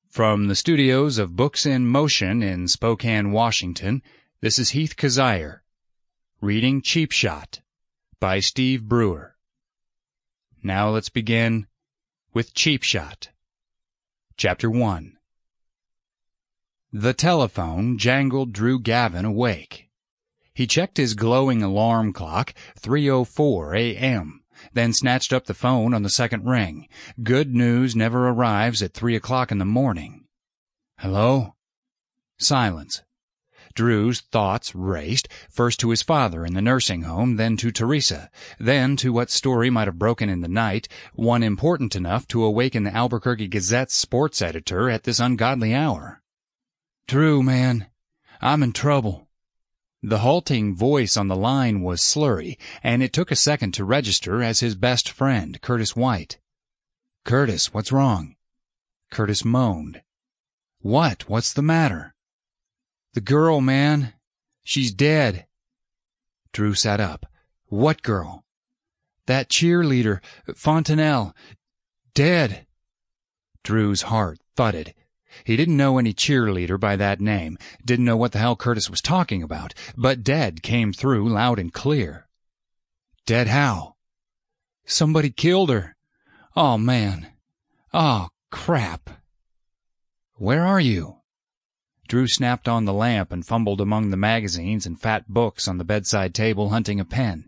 From the studios of Books in Motion in Spokane, Washington, this is Heath Kazire, reading Cheap Shot by Steve Brewer. Now let's begin with Cheap Shot. Chapter 1. The telephone jangled Drew Gavin awake. He checked his glowing alarm clock, 3:04 a.m., then snatched up the phone on the second ring. Good news never arrives at 3 o'clock in the morning. Hello? Silence. Drew's thoughts raced, first to his father in the nursing home, then to Teresa, then to what story might have broken in the night, one important enough to awaken the Albuquerque Gazette's sports editor at this ungodly hour. Drew, man, I'm in trouble. The halting voice on the line was slurry, and it took a second to register as his best friend, Curtis White. Curtis, what's wrong? Curtis moaned. What's the matter? The girl, man. She's dead. Drew sat up. What girl? That cheerleader, Fontanelle. Dead. Drew's heart thudded. He didn't know any cheerleader by that name, didn't know what the hell Curtis was talking about, but dead came through loud and clear. Dead how? Somebody killed her. Oh, man. Oh, crap. Where are you? Drew snapped on the lamp and fumbled among the magazines and fat books on the bedside table, hunting a pen.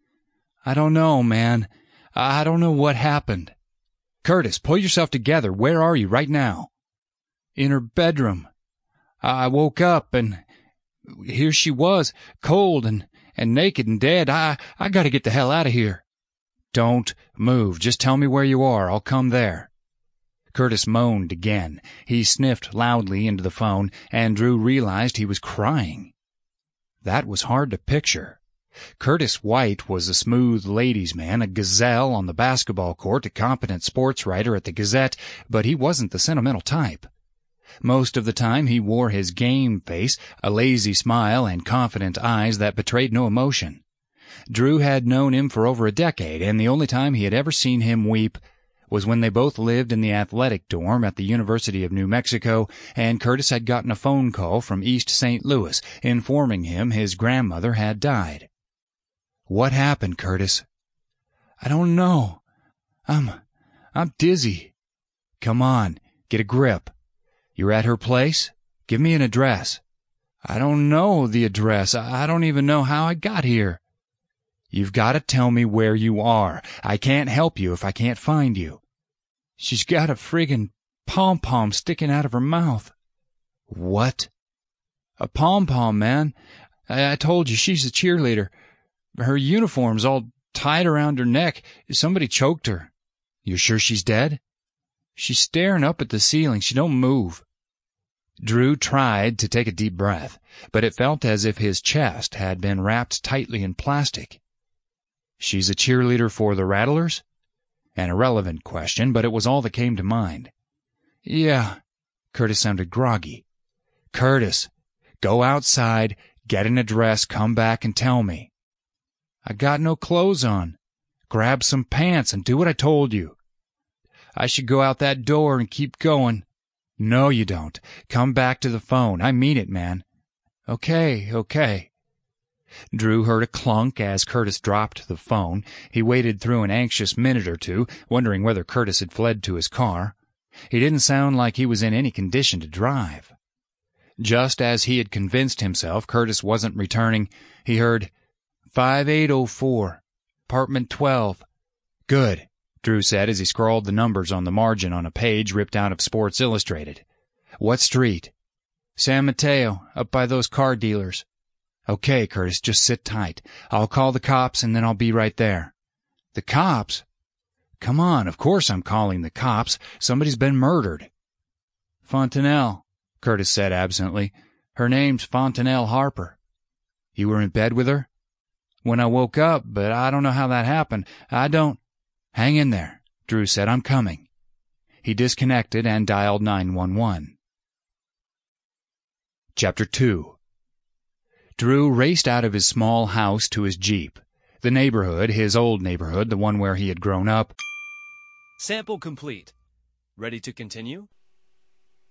I don't know, man. I don't know what happened. Curtis, pull yourself together. Where are you right now? In her bedroom. I woke up, and here she was, cold and naked and dead. I gotta get the hell out of here. Don't move. Just tell me where you are. I'll come there. Curtis moaned again. He sniffed loudly into the phone, and Drew realized he was crying. That was hard to picture. Curtis White was a smooth ladies' man, a gazelle on the basketball court, a competent sports writer at the Gazette, but he wasn't the sentimental type. Most of the time he wore his game face, a lazy smile, and confident eyes that betrayed no emotion. Drew had known him for over a decade, and the only time he had ever seen him weep was when they both lived in the athletic dorm at the University of New Mexico, and Curtis had gotten a phone call from East St. Louis informing him his grandmother had died. What happened, Curtis? I don't know. I'm dizzy. Come on, get a grip. You're at her place? Give me an address. I don't know the address. I don't even know how I got here. You've got to tell me where you are. I can't help you if I can't find you. She's got a friggin' pom-pom sticking out of her mouth. What? A pom-pom, man. I told you, she's a cheerleader. Her uniform's all tied around her neck. Somebody choked her. You're sure she's dead? She's staring up at the ceiling. She don't move. Drew tried to take a deep breath, but it felt as if his chest had been wrapped tightly in plastic. She's a cheerleader for the Rattlers? An irrelevant question, but it was all that came to mind. Yeah. Curtis sounded groggy. Curtis, go outside, get an address, come back and tell me. I got no clothes on. Grab some pants and do what I told you. I should go out that door and keep going. No, you don't. Come back to the phone. I mean it, man. Okay. Drew heard a clunk as Curtis dropped the phone. He waited through an anxious minute or two, wondering whether Curtis had fled to his car. He didn't sound like he was in any condition to drive. Just as he had convinced himself Curtis wasn't returning, he heard, 5804, apartment 12. Good, Drew said as he scrawled the numbers on the margin on a page ripped out of Sports Illustrated. What street? San Mateo, up by those car dealers. Okay, Curtis, just sit tight. I'll call the cops and then I'll be right there. The cops? Come on, of course I'm calling the cops. Somebody's been murdered. Fontanelle, Curtis said absently. Her name's Fontanelle Harper. You were in bed with her? When I woke up, but I don't know how that happened. I don't... Hang in there, Drew said. I'm coming. He disconnected and dialed 911. Chapter 2. Drew raced out of his small house to his Jeep. The neighborhood, his old neighborhood, the one where he had grown up. Sample complete. Ready to continue?